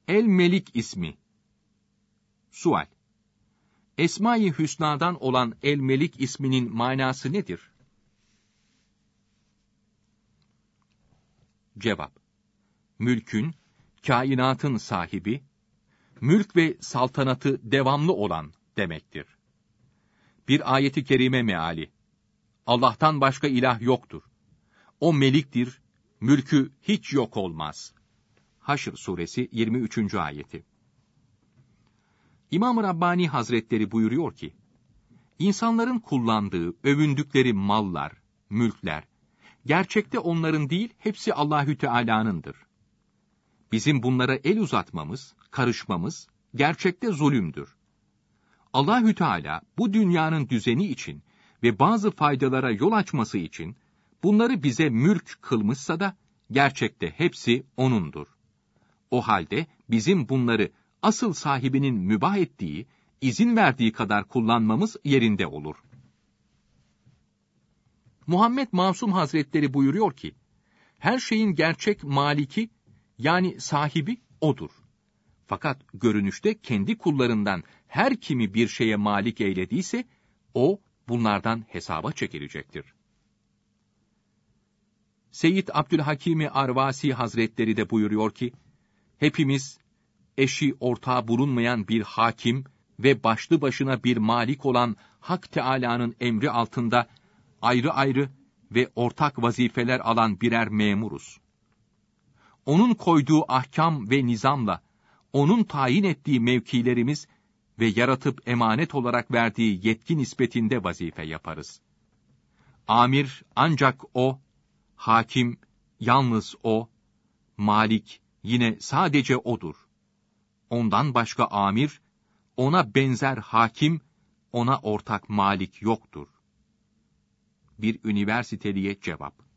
El-Melik ismi. Sual: Esma-i Hüsna'dan olan El-Melik isminin manası nedir? Cevap: Mülkün, kainatın sahibi, mülk ve saltanatı devamlı olan demektir. Bir ayeti kerime meali: Allah'tan başka ilah yoktur. O meliktir, mülkü hiç yok olmaz. Haşr suresi 23. ayeti. İmam-ı Rabbani Hazretleri buyuruyor ki, İnsanların kullandığı, övündükleri mallar, mülkler, gerçekte onların değil, hepsi Allahü Teala'nındır. Bizim bunlara el uzatmamız, karışmamız, gerçekte zulümdür. Allahü Teala bu dünyanın düzeni için ve bazı faydalara yol açması için bunları bize mülk kılmışsa da gerçekte hepsi O'nundur. O halde bizim bunları asıl sahibinin mübah ettiği, izin verdiği kadar kullanmamız yerinde olur. Muhammed Masum Hazretleri buyuruyor ki, her şeyin gerçek maliki, yani sahibi O'dur. Fakat görünüşte kendi kullarından her kimi bir şeye malik eylediyse, O bunlardan hesaba çekilecektir. Seyyid Abdülhakim-i Arvasi Hazretleri de buyuruyor ki, hepimiz, eşi ortağı bulunmayan bir hakim ve başlı başına bir malik olan Hak Teâlâ'nın emri altında ayrı ayrı ve ortak vazifeler alan birer memuruz. Onun koyduğu ahkam ve nizamla, onun tayin ettiği mevkilerimiz ve yaratıp emanet olarak verdiği yetki nispetinde vazife yaparız. Amir ancak O, hakim yalnız O, malik yine sadece O'dur. Ondan başka amir, ona benzer hakim, ona ortak malik yoktur. Bir üniversiteliye cevap.